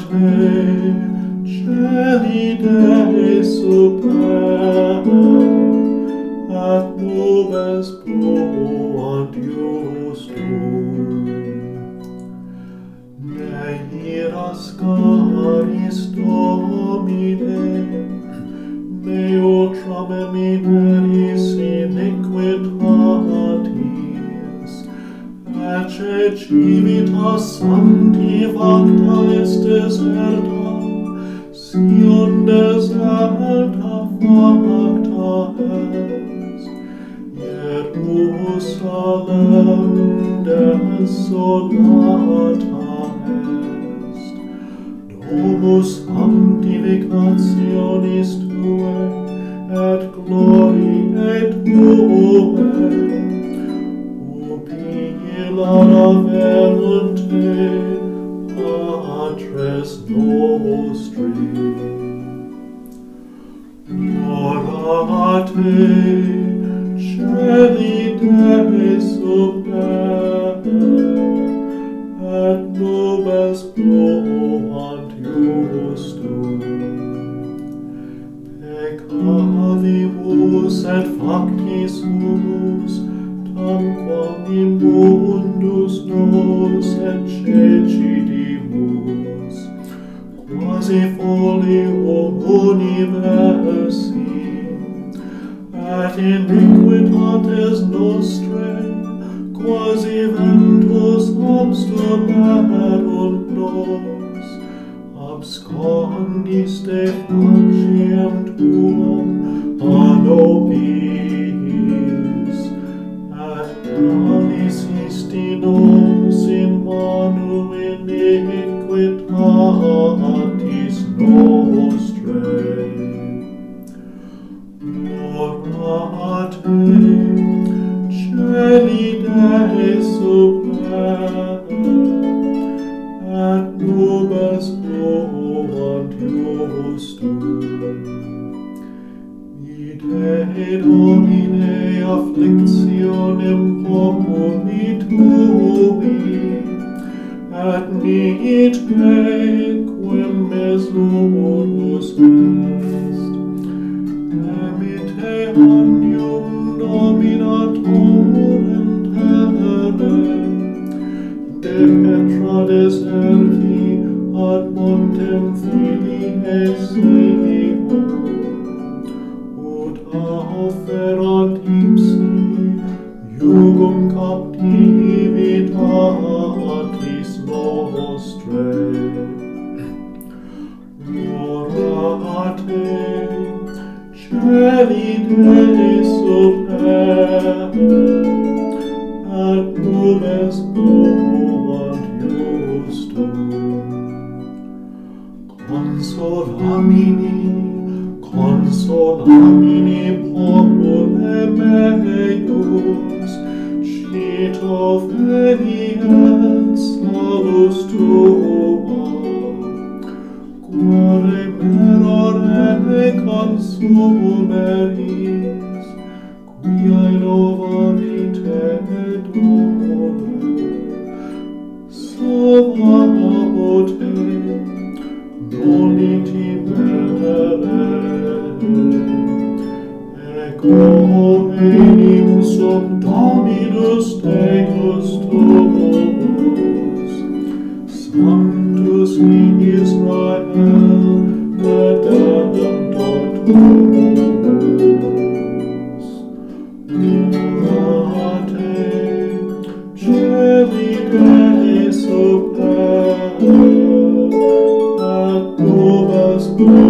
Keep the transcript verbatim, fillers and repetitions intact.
gelide super, et nubes pluant iustum. Ne iras caris Domine, meo trame mineris iniquitatis, ecce civitas sancti facta est deserta, Sion deserta facta est, Jerusalem desolata est, domus sanctificationis Tuae, et gloriae Tuae, ubi illara verunt te, Patres nostri. Orate, gelide super, et nubes pluant iustum. Peccavibus et factis humus, tamquam in mundus nos et cecidimus, quasi folium universi, et iniquitates nostrae, quasi ventus obstulerunt nos, abscondis de faciem tuum a nobis, et alis isti nos in manu iniquitatis nostrae. Orate, gelide super, et nubes pluant iustum. Ite Domine afflictionem populi tui, et nite quem mesurus est. Emite omnium dominatorem terre, de petra deserti ad montem Filiae Sivo, ut offerant ipsi iugum captivitatis nostrae. Orate, gelide super, et nubes pluant iustum. Consolamini, consolamini popule meius, cito fei et salus tua, quare merore consumeris, quia novarite dore, salvate, noliti mere, ego enim sum Dominus Deus tuus, Sanctus Israel, Redemptor tuus. Orate, gelide super, et nubes pluant